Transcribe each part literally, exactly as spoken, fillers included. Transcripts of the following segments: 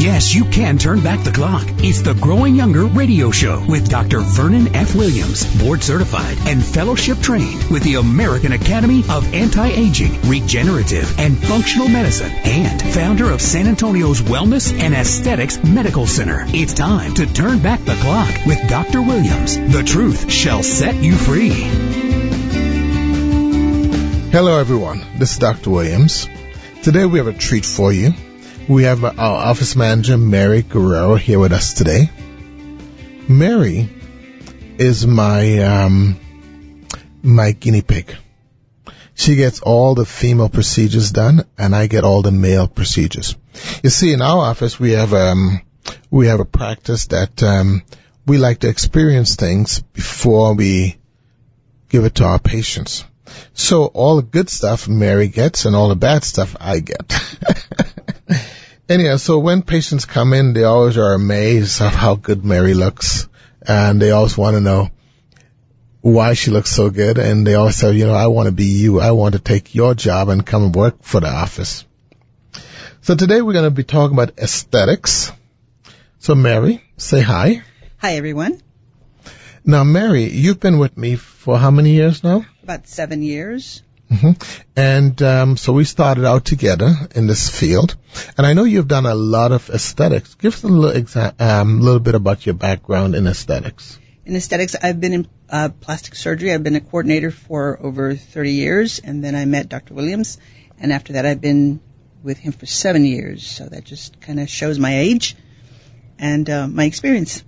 Yes, you can turn back the clock. It's the Growing Younger radio show with Doctor Vernon F. Williams, board certified and fellowship trained with the American Academy of Anti-Aging, Regenerative, and Functional Medicine, and founder of San Antonio's Wellness and Aesthetics Medical Center. It's time to turn back the clock with Doctor Williams. The truth shall set you free. Hello, everyone. This is Doctor Williams. Today we have a treat for you. We have our office manager, Mary Guerrero, here with us today. Mary is my um, my guinea pig. She gets all the female procedures done, and I get all the male procedures. You see, in our office, we have um we have a practice that um, we like to experience things before we give it to our patients. So all the good stuff Mary gets, and all the bad stuff I get. Anyhow, so when patients come in, they always are amazed of how good Mary looks, and they always want to know why she looks so good, and they always say, you know, I want to be you. I want to take your job and come and work for the office. So today we're going to be talking about aesthetics. So Mary, say hi. Hi, everyone. Now, Mary, you've been with me for how many years now? About seven years. Mm-hmm. And um, so we started out together in this field. And I know you've done a lot of aesthetics. Give us a little, exa- um, little bit about your background in aesthetics. In aesthetics, I've been in uh, plastic surgery. I've been a coordinator for over thirty years. And then I met Doctor Williams. And after that, I've been with him for seven years. So that just kind of shows my age and uh, my experience.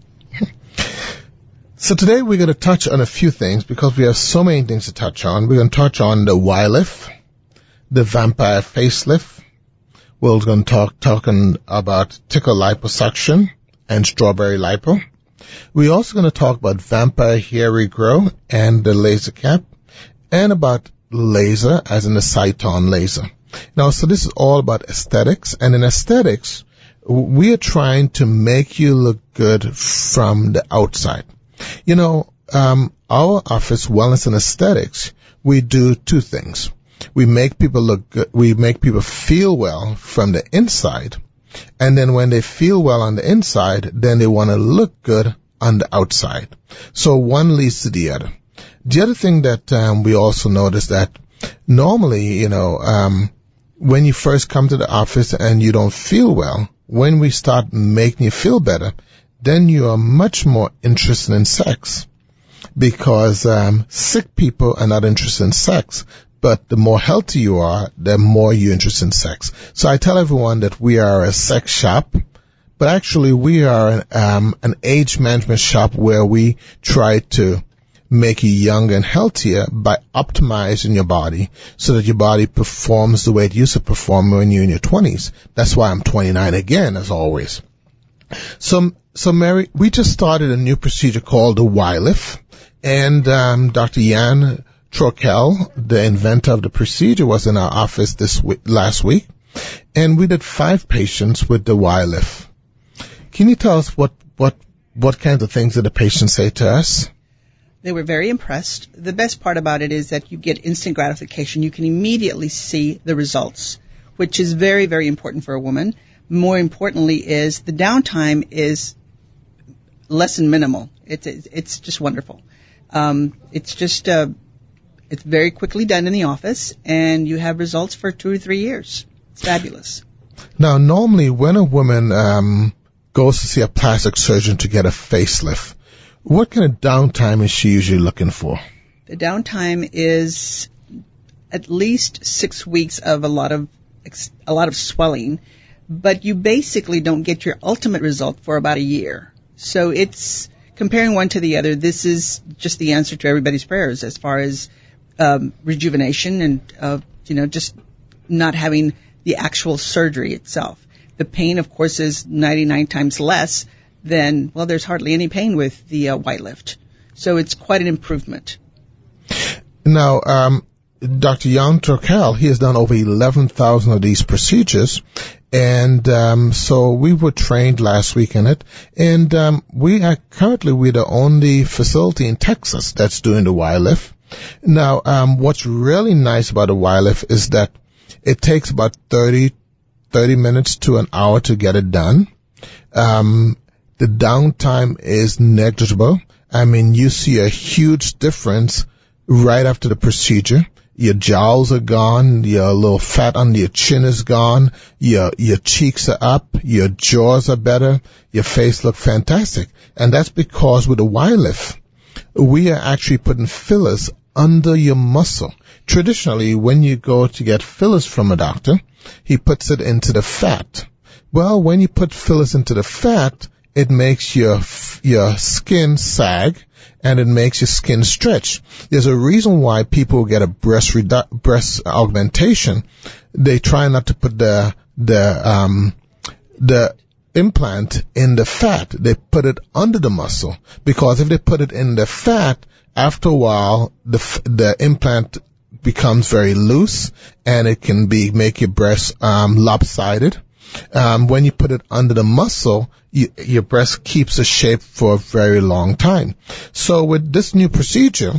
So today we're going to touch on a few things because we have so many things to touch on. We're going to touch on the Y-lift, the vampire facelift. We're going to talk talking about tickle liposuction and strawberry lipo. We're also going to talk about vampire hair regrow and the laser cap, and about laser as in the Cyton laser. Now, so this is all about aesthetics, and in aesthetics, we are trying to make you look good from the outside. You know, um, our office, Wellness and Aesthetics, we do two things. We make people look good. We make people feel well from the inside. And then when they feel well on the inside, then they want to look good on the outside. So one leads to the other. The other thing that um, we also notice that normally, you know, um, when you first come to the office and you don't feel well, when we start making you feel better, then you are much more interested in sex, because um, sick people are not interested in sex, but the more healthy you are, the more you're interested in sex. So I tell everyone that we are a sex shop, but actually we are an, um, an age management shop where we try to make you younger and healthier by optimizing your body so that your body performs the way it used to perform when you're in your twenties. That's why I'm twenty-nine again, as always. So, so Mary, we just started a new procedure called the Y-lift, and um, Doctor Jan Trokel, the inventor of the procedure, was in our office this week, last week, and we did five patients with the Y-lift. Can you tell us what what what kinds of things did the patients say to us? They were very impressed. The best part about it is that you get instant gratification. You can immediately see the results, which is very, very important for a woman. More importantly is the downtime is less than minimal. It's it's just wonderful. Um, it's just uh, it's very quickly done in the office, and you have results for two or three years. It's fabulous. Now, normally when a woman um, goes to see a plastic surgeon to get a facelift, what kind of downtime is she usually looking for? The downtime is at least six weeks of a lot of a lot of swelling. But you basically don't get your ultimate result for about a year. So it's comparing one to the other. This is just the answer to everybody's prayers as far as um, rejuvenation and, uh, you know, just not having the actual surgery itself. The pain, of course, is ninety-nine times less than, well, there's hardly any pain with the uh, Y-lift. So it's quite an improvement. Now, um, Doctor Jan Trokel, he has done over eleven thousand of these procedures. And um, so we were trained last week in it, and um, we are currently we're the only facility in Texas that's doing the Y-lift. Now, um, what's really nice about the Y-lift is that it takes about thirty, thirty minutes to an hour to get it done. Um, the downtime is negligible. I mean, you see a huge difference right after the procedure. Your jowls are gone, your little fat under your chin is gone, your your cheeks are up, your jaws are better, your face looks fantastic. And that's because with the Y-Lift, we are actually putting fillers under your muscle. Traditionally, when you go to get fillers from a doctor, he puts it into the fat. Well, when you put fillers into the fat, it makes your your skin sag, and it makes your skin stretch. There's a reason why people get a breast redu- breast augmentation. They try not to put the the um the implant in the fat. They put it under the muscle, because if they put it in the fat, after a while the the implant becomes very loose, and it can be make your breast um lopsided. Um, when you put it under the muscle, you, your breast keeps a shape for a very long time. So with this new procedure,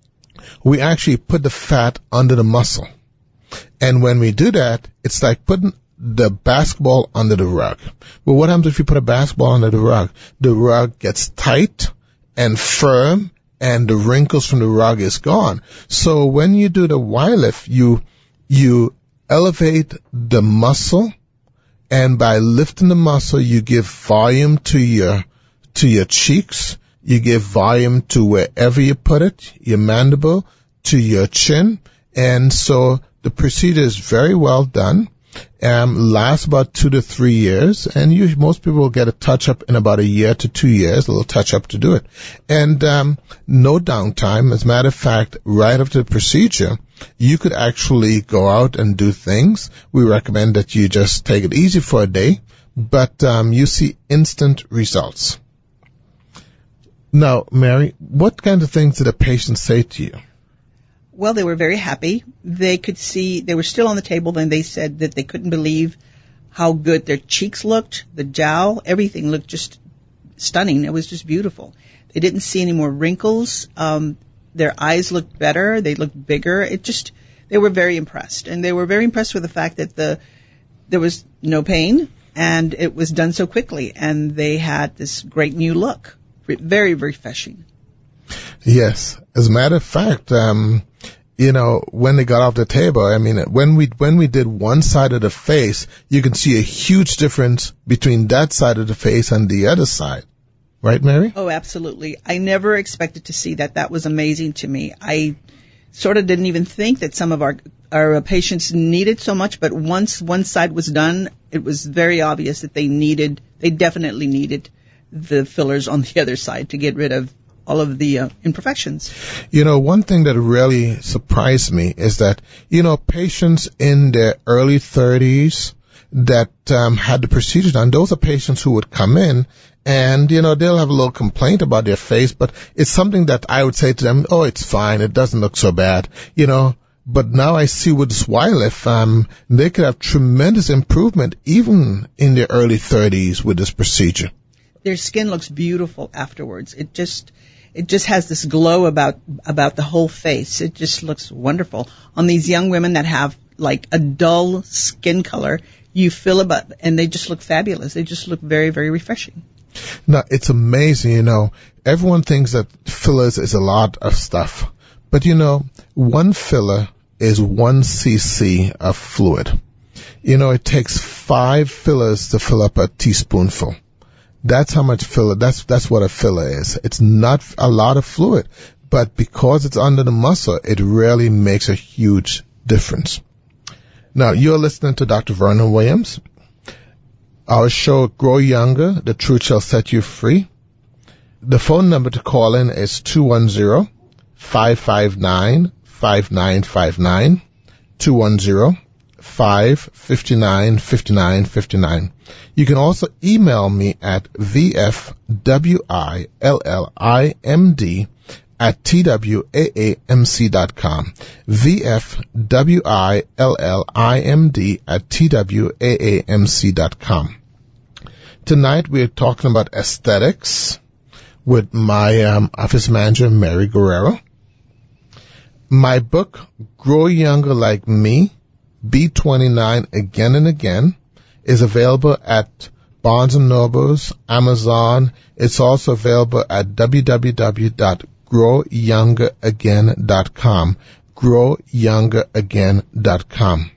we actually put the fat under the muscle. And when we do that, it's like putting the basketball under the rug. But what happens if you put a basketball under the rug? The rug gets tight and firm, and the wrinkles from the rug is gone. So when you do the Y-Lift, you, you elevate the muscle, and by lifting the muscle, you give volume to your, to your cheeks. You give volume to wherever you put it, your mandible, to your chin. And so the procedure is very well done. Um, lasts about two to three years. And you, most people will get a touch-up in about a year to two years, a little touch-up to do it. And, um, no downtime. As a matter of fact, right after the procedure, you could actually go out and do things. We recommend that you just take it easy for a day, but um, you see instant results. Now, Mary, what kind of things did the patients say to you? Well, they were very happy. They could see, they were still on the table, and they said that they couldn't believe how good their cheeks looked, the jowl, everything looked just stunning. It was just beautiful. They didn't see any more wrinkles. Um, Their eyes looked better. They looked bigger. It just, they were very impressed. And they were very impressed with the fact that the, there was no pain, and it was done so quickly. And they had this great new look. Very refreshing. Yes. As a matter of fact, um, you know, when they got off the table, I mean, when we, when we did one side of the face, you can see a huge difference between that side of the face and the other side. Right, Mary? Oh, absolutely. I never expected to see that. That was amazing to me. I sort of didn't even think that some of our our patients needed so much, but once one side was done, it was very obvious that they needed, they definitely needed the fillers on the other side to get rid of all of the uh, imperfections. You know, one thing that really surprised me is that, you know, patients in their early thirties that um, had the procedure done, those are patients who would come in, and, you know, they'll have a little complaint about their face, but it's something that I would say to them, oh, it's fine, it doesn't look so bad, you know. But now I see with this Y-Lift, um, they could have tremendous improvement even in their early thirties with this procedure. Their skin looks beautiful afterwards. It just, it just has this glow about, about the whole face. It just looks wonderful. On these young women that have like a dull skin color, you feel about, and they just look fabulous. They just look very, very refreshing. Now, it's amazing, you know, everyone thinks that fillers is a lot of stuff. But, you know, one filler is one cc of fluid. You know, it takes five fillers to fill up a teaspoonful. That's how much filler, that's, that's what a filler is. It's not a lot of fluid, but because it's under the muscle, it really makes a huge difference. Now, you're listening to Doctor Vernon Williams. Our show, Grow Younger, The Truth Shall Set You Free. The phone number to call in is two one zero, five five nine, five nine five nine, two one zero, five five nine, five nine five nine. You can also email me at v f w i l l i m d at t w a a m c dot com. v f w i l l i m d at t w a a m c dot com. Tonight we're talking about aesthetics with my um, office manager, Mary Guerrero. My book, Grow Younger Like Me, B twenty-nine Again and Again, is available at Barnes and Nobles, Amazon. It's also available at w w w dot grow younger again dot com. grow younger again dot com.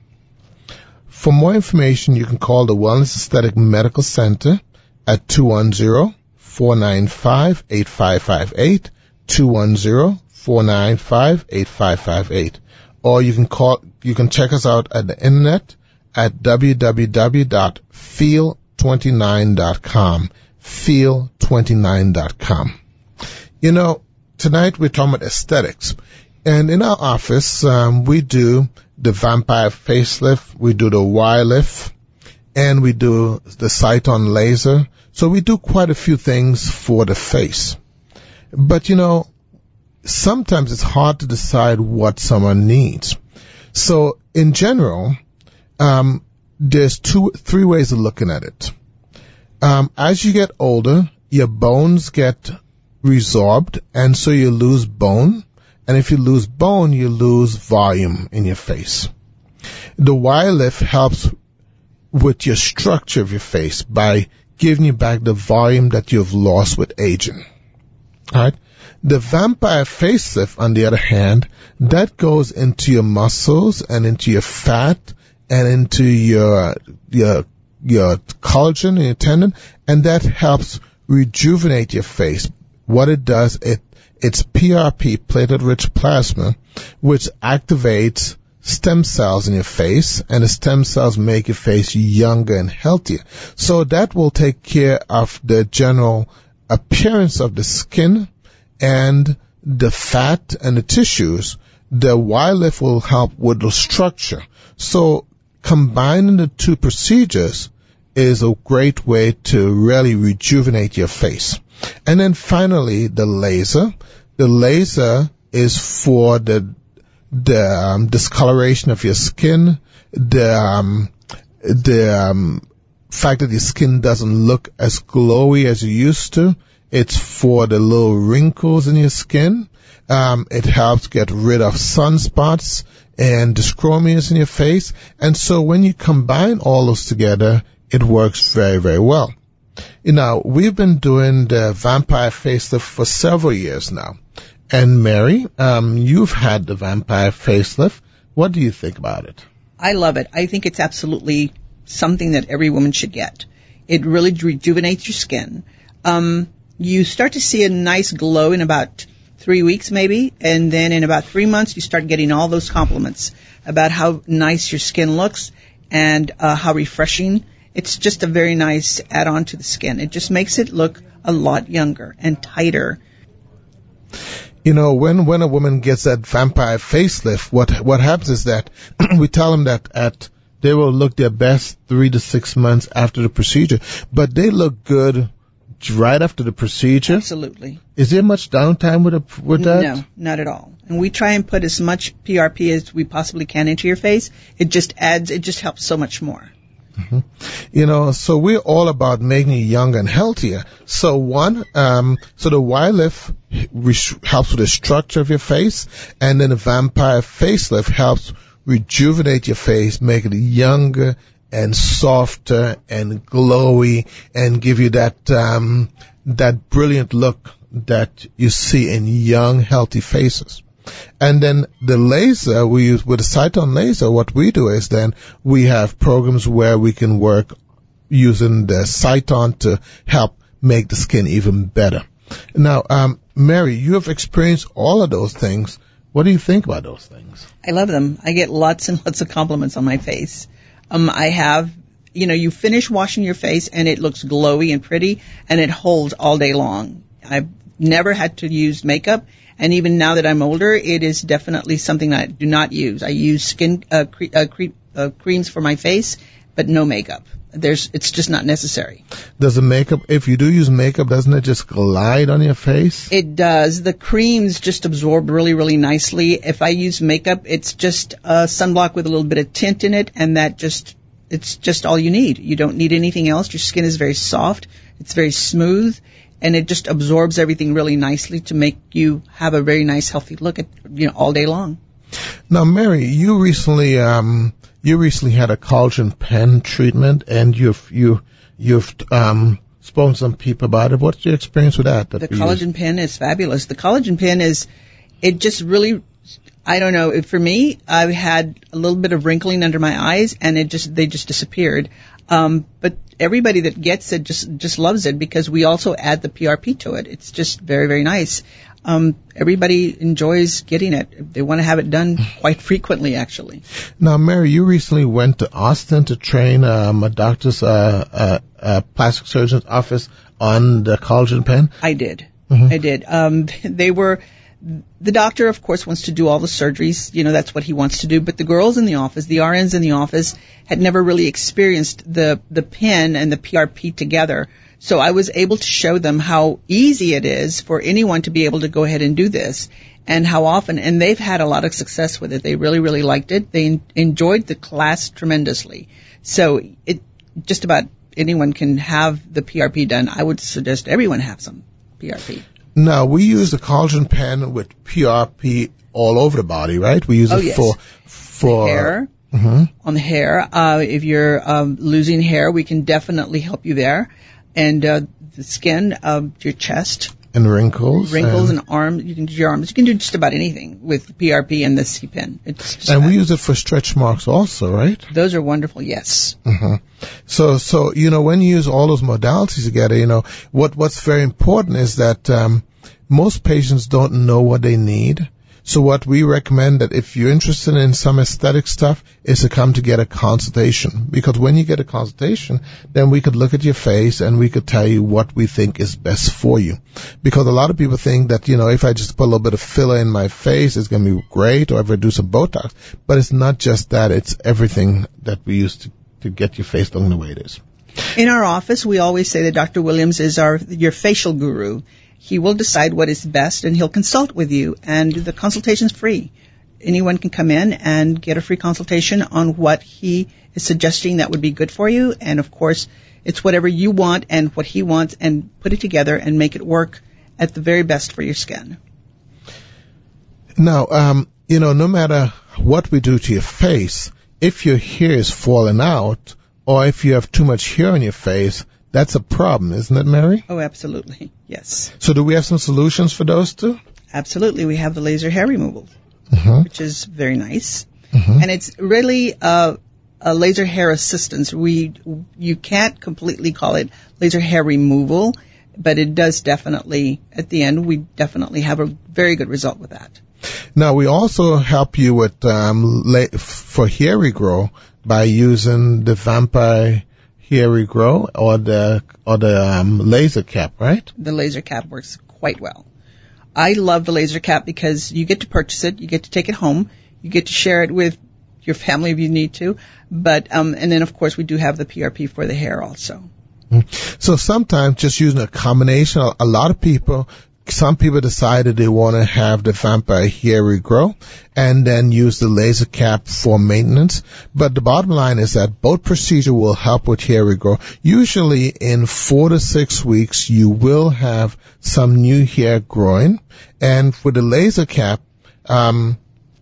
For more information, you can call the Wellness Aesthetic Medical Center at two one zero, four nine five, eight five five eight, two one zero, four nine five, eight five five eight. Or you can call, you can check us out at the internet at w w w dot feel twenty-nine dot com. feel twenty-nine dot com. You know, tonight we're talking about aesthetics. And in our office, um, we do the vampire facelift, we do the Y-lift, and we do the Cyton laser. So we do quite a few things for the face. But, you know, sometimes it's hard to decide what someone needs. So in general, um, there's two, three ways of looking at it. Um, as you get older, your bones get resorbed, and so you lose bone. And if you lose bone, you lose volume in your face. The Y-lift helps with your structure of your face by giving you back the volume that you've lost with aging. All right. The vampire facelift, on the other hand, that goes into your muscles and into your fat and into your your your collagen and your tendon, and that helps rejuvenate your face. What it does, it it's P R P, platelet-rich plasma, which activates stem cells in your face, and the stem cells make your face younger and healthier. So that will take care of the general appearance of the skin and the fat and the tissues. The Y-lift will help with the structure. So combining the two procedures is a great way to really rejuvenate your face. And then finally, the laser. The laser is for the the um, discoloration of your skin, the um, the um, fact that your skin doesn't look as glowy as you used to. It's for the little wrinkles in your skin. Um, it helps get rid of sunspots and dyschromias in your face. And so when you combine all those together, it works very, very well. You know, we've been doing the vampire facelift for several years now. And Mary, um, you've had the vampire facelift. What do you think about it? I love it. I think it's absolutely something that every woman should get. It really rejuvenates your skin. Um, you start to see a nice glow in about three weeks maybe, and then in about three months you start getting all those compliments about how nice your skin looks and uh, how refreshing. It's just a very nice add-on to the skin. It just makes it look a lot younger and tighter. You know, when, when a woman gets that vampire facelift, what what happens is that we tell them that at they will look their best three to six months after the procedure, but they look good right after the procedure. Absolutely. Is there much downtime with a, with that? No, not at all. And we try and put as much P R P as we possibly can into your face. It just adds, it just helps so much more. Mm-hmm. You know, so we're all about making you younger and healthier. So one, um, so the Y-lift helps with the structure of your face, and then the vampire facelift helps rejuvenate your face, make it younger and softer and glowy, and give you that um, that brilliant look that you see in young, healthy faces. And then the laser, we use with the Cyton laser, what we do is then we have programs where we can work using the Cyton to help make the skin even better. Now, um, Mary, you have experienced all of those things. What do you think about those things? I love them. I get lots and lots of compliments on my face. Um, I have, you know, you finish washing your face and it looks glowy and pretty and it holds all day long. I've never had to use makeup. And even now that I'm older, it is definitely something that I do not use. I use skin uh, cre- uh, cre- uh, creams for my face, but no makeup. There's, it's just not necessary. Does the makeup, if you do use makeup, doesn't it just glide on your face? It does. The creams just absorb really, really nicely. If I use makeup, it's just a sunblock with a little bit of tint in it, and that just, it's just all you need. You don't need anything else. Your skin is very soft. It's very smooth. And it just absorbs everything really nicely to make you have a very nice, healthy look at, you know, all day long. Now, Mary, you recently, um, you recently had a collagen pen treatment, and you, you, you've um, spoken to some people about it. What's your experience with that? that the collagen use? pen is fabulous. The collagen pen is, it just really, I don't know, for me, I had a little bit of wrinkling under my eyes, and it just they just disappeared. Um, but everybody that gets it just just loves it because we also add the P R P to it. It's just very, very nice. Um, everybody enjoys getting it. They want to have it done quite frequently, actually. Now, Mary, you recently went to Austin to train um, a doctor's uh, uh, uh, plastic surgeon's office on the collagen pen. I did. Mm-hmm. I did. Um, they were. The doctor, of course, wants to do all the surgeries. You know, that's what he wants to do. But the girls in the office, the R Ns in the office, had never really experienced the, the pen and the P R P together. So I was able to show them how easy it is for anyone to be able to go ahead and do this, and how often. And they've had a lot of success with it. They really, really liked it. They en- enjoyed the class tremendously. So it just about anyone can have the P R P done. I would suggest everyone have some P R P. Now, we use the collagen pen with P R P all over the body, right? We use oh, it yes. for for the hair. Mm-hmm. On the hair, uh, if you're um, losing hair, we can definitely help you there. And uh, the skin, uh, your chest, and wrinkles, wrinkles and, and arms. You can do your arms. You can do just about anything with P R P and the C pen. It's just and that. we use it for stretch marks also, right? Those are wonderful. Yes. Mm-hmm. So, so you know, when you use all those modalities together, you know, what what's very important is that um, most patients don't know what they need. So what we recommend that if you're interested in some aesthetic stuff is to come to get a consultation. Because when you get a consultation, then we could look at your face and we could tell you what we think is best for you. Because a lot of people think that, you know, if I just put a little bit of filler in my face, it's going to be great, or if I do some Botox. But it's not just that. It's everything that we use to, to get your face looking the way it is. In our office, we always say that Doctor Williams is our your facial guru. He will decide what is best, and he'll consult with you, and the consultation's free. Anyone can come in and get a free consultation on what he is suggesting that would be good for you, and of course, it's whatever you want and what he wants, and put it together and make it work at the very best for your skin. Now, um, you know, no matter what we do to your face, if your hair is falling out, or if you have too much hair on your face, that's a problem, isn't it, Mary? Oh, absolutely. Yes. So do we have some solutions for those two? Absolutely. We have the laser hair removal, mm-hmm. which is very nice. Mm-hmm. And it's really a, a laser hair assistance. We, you can't completely call it laser hair removal, but it does definitely, at the end, we definitely have a very good result with that. Now, we also help you with, um, la- for hair regrow by using the Vampire Hair Regrow or the or the um, laser cap, right? The laser cap works quite well. I love the laser cap because you get to purchase it, you get to take it home, you get to share it with your family if you need to, but um, and then of course we do have the P R P for the hair also. So sometimes just using a combination, a lot of people. Some people decided they want to have the Vampire Hair Regrow and then use the laser cap for maintenance. But the bottom line is that both procedures will help with hair regrow. Usually in four to six weeks, you will have some new hair growing. And for the laser cap, um,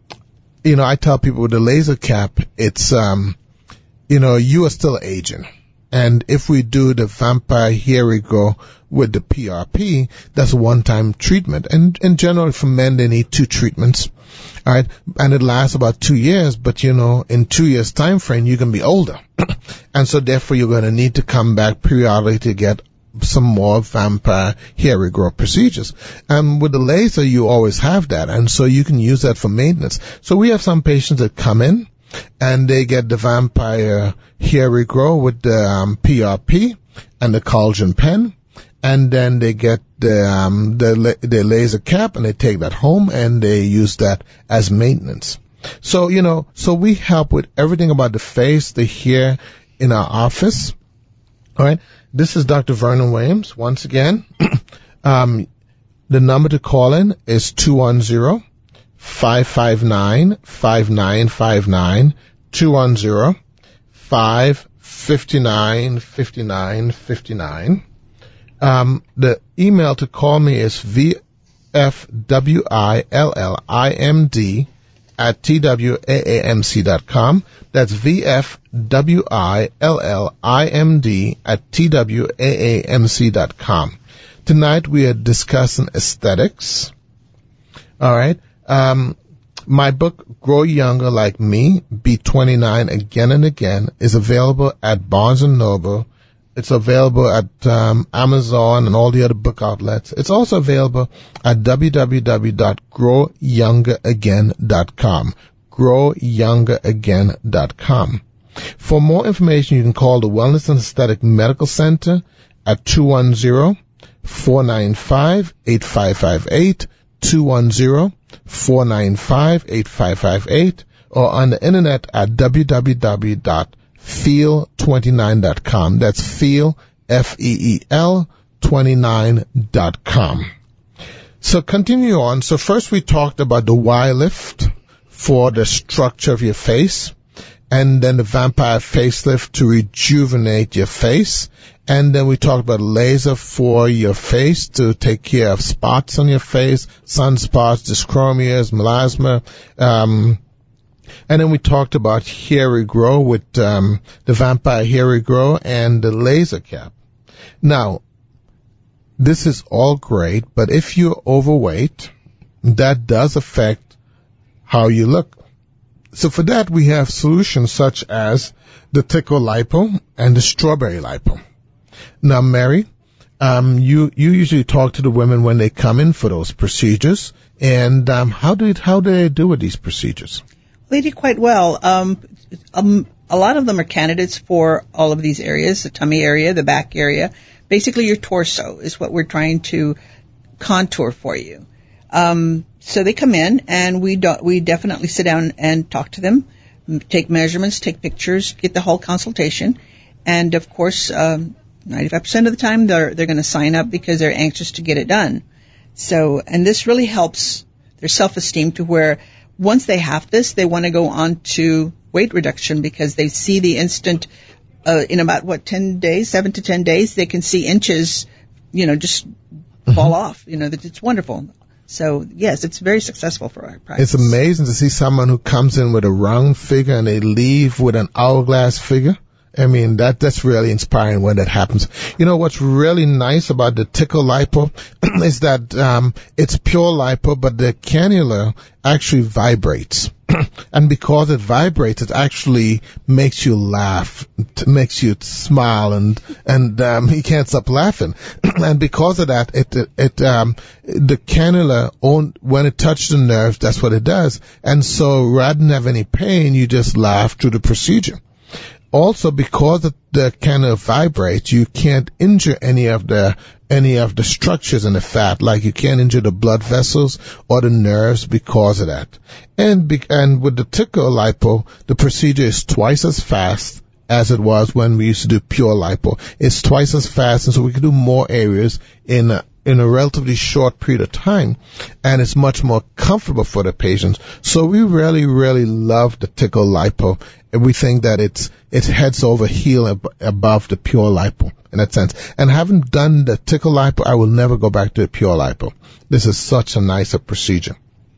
you know, I tell people with the laser cap, it's, um, you know, you are still aging. And if we do the Vampire Hair Regrow with the P R P, that's a one-time treatment. And in general, for men, they need two treatments. All right. And it lasts about two years. But, you know, in two years' time frame, you can be older. And so therefore, you're going to need to come back periodically to get some more Vampire Hair Regrow procedures. And with the laser, you always have that. And so you can use that for maintenance. So we have some patients that come in and they get the Vampire Hair Regrow with the um, P R P and the collagen pen. And then they get the, um, the, the laser cap and they take that home and they use that as maintenance. So, you know, so we help with everything about the face, the hair in our office. All right. This is Doctor Vernon Williams. Once again, um, the number to call in is two one zero, five five nine, five nine five nine, two one zero, five five nine, five nine five nine. Um, the email to call me is V F W I L L I M D at T W A A M C dot com. That's V F W I L L I M D at T W A A M C dot com. Tonight we are discussing aesthetics. All right. Um, my book, Grow Younger Like Me, Be twenty-nine Again and Again, is available at Barnes and Noble. It's available at um, Amazon and all the other book outlets. It's also available at w w w dot grow younger again dot com. grow younger again dot com. For more information, you can call the Wellness and Aesthetic Medical Center at two one zero, four nine five, eight five five eight, two one zero, four nine five, eight five five eight, or on the internet at w w w dot feel twenty-nine dot com. That's feel, F E E L, twenty-nine dot com. So continue on. So first we talked about the Y-lift for the structure of your face, and then the vampire facelift to rejuvenate your face. And then we talked about laser for your face to take care of spots on your face, sunspots, dyschromias, melasma. Um, and then we talked about hair regrow with um, the vampire hair regrow and the laser cap. Now, this is all great, but if you're overweight, that does affect how you look. So for that, we have solutions such as the Tickle Lipo and the Strawberry Lipo. Now, Mary, um, you, you usually talk to the women when they come in for those procedures. And um, how do it, how do they do with these procedures? They do quite well. Um, um, a lot of them are candidates for all of these areas, the tummy area, the back area. Basically, your torso is what we're trying to contour for you. Um, so they come in, and we do, we definitely sit down and talk to them, take measurements, take pictures, get the whole consultation. And, of course, um, ninety-five percent of the time they're they're going to sign up because they're anxious to get it done. So, and this really helps their self-esteem to where once they have this, they want to go on to weight reduction because they see the instant, uh, in about, what, ten days, seven to ten days, they can see inches, you know, just mm-hmm. fall off. You know, that it's wonderful. So, yes, it's very successful for our practice. It's amazing to see someone who comes in with a round figure and they leave with an hourglass figure. I mean, that that's really inspiring when that happens. You know, what's really nice about the Tickle Lipo is that um, it's pure lipo, but the cannula actually vibrates. And because it vibrates, it actually makes you laugh, it makes you smile, and and um, you can't stop laughing. And because of that, it it, it um, the cannula, on, when it touches the nerves, that's what it does. And so rather than have any pain, you just laugh through the procedure. Also, because the, the cannula vibrates, you can't injure any of the any of the structures in the fat, like you can't injure the blood vessels or the nerves because of that. And be, and with the Tickle Lipo, the procedure is twice as fast as it was when we used to do pure lipo. It's twice as fast, and so we can do more areas in a, in a relatively short period of time, and it's much more comfortable for the patients. So we really, really love the Tickle Lipo, and we think that it's it's heads over heel ab- above the pure lipo in that sense. And having done the Tickle Lipo, I will never go back to the pure lipo. This is such a nicer procedure.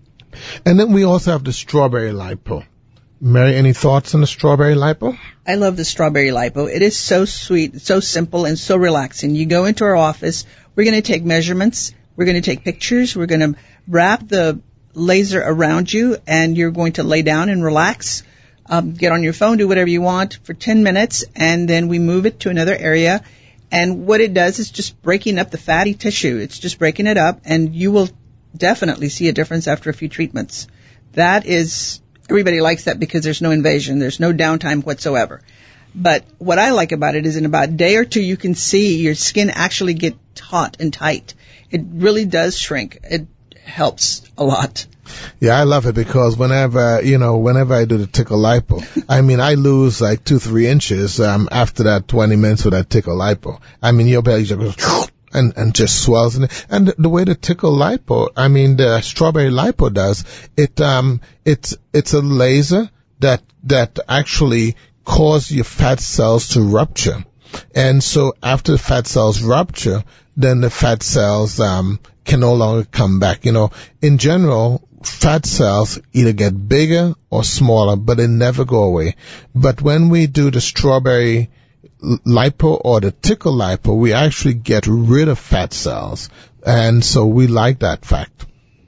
And then we also have the Strawberry Lipo. Mary, any thoughts on the Strawberry Lipo? I love the Strawberry Lipo. It is so sweet, so simple, and so relaxing. You go into our office, we're going to take measurements, we're going to take pictures, we're going to wrap the laser around you, and you're going to lay down and relax, um, get on your phone, do whatever you want for ten minutes, and then we move it to another area. And what it does is just breaking up the fatty tissue. It's just breaking it up, and you will definitely see a difference after a few treatments. That is... Everybody likes that because there's no invasion. There's no downtime whatsoever. But what I like about it is in about a day or two, you can see your skin actually get taut and tight. It really does shrink. It helps a lot. Yeah, I love it because whenever, you know, whenever I do the Tickle Lipo, I mean, I lose like two, three inches um, after that twenty minutes with that Tickle Lipo. I mean, your belly just goes... And, and just swells. In it. And the way the Tickle Lipo, I mean, the Strawberry Lipo does, it, um, it's, it's a laser that, that actually causes your fat cells to rupture. And so after the fat cells rupture, then the fat cells, um, can no longer come back. You know, in general, fat cells either get bigger or smaller, but they never go away. But when we do the strawberry lipo or the tickle lipo, we actually get rid of fat cells. And so we like that fact.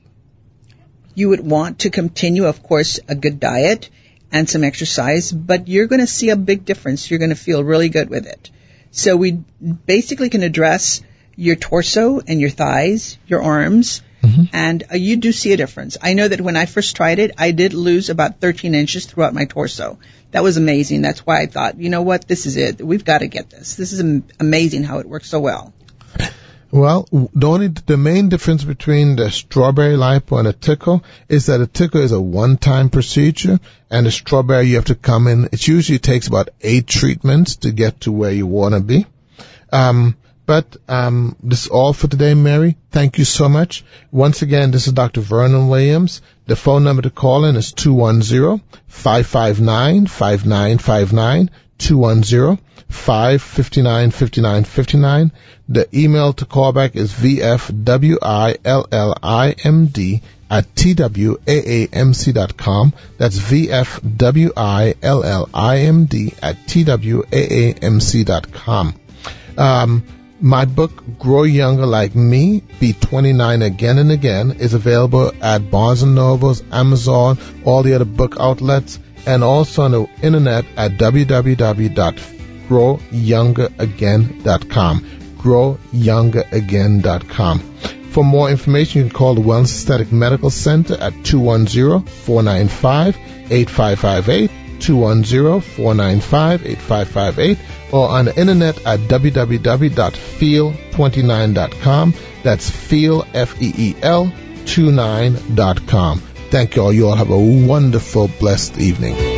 You would want to continue, of course, a good diet and some exercise, but you're going to see a big difference. You're going to feel really good with it. So we basically can address your torso and your thighs, your arms, mm-hmm. and uh, you do see a difference. I know that when I first tried it, I did lose about thirteen inches throughout my torso. That was amazing. That's why I thought, you know what, this is it. We've got to get this. This is am- amazing how it works so well. Well, the only, the main difference between the strawberry lipo and a tickle is that a tickle is a one-time procedure, and the strawberry you have to come in. It usually takes about eight treatments to get to where you want to be. Um, but um, this is all for today, Mary. Thank you so much. Once again, this is Doctor Vernon Williams. The phone number to call in is two one zero, five five nine, five nine five nine, two one zero, five five nine, five nine five nine. The email to call back is v f w i l l i m d at t w a a m c dot com. That's v f w i l l i m d at t w a a m c dot com. Um, my book, Grow Younger Like Me, Be twenty-nine Again and Again, is available at Barnes and Nobles, Amazon, all the other book outlets, and also on the internet at w w w dot grow younger again dot com. grow younger again dot com. For more information, you can call the Wellness Aesthetic Medical Center at two one zero, four nine five, eight five five eight, two one zero, four nine five, eight five five eight, or on the internet at w w w dot feel twenty-nine dot com. That's feel, F E E L, twenty-nine dot com. Thank you all. You all have a wonderful, blessed evening.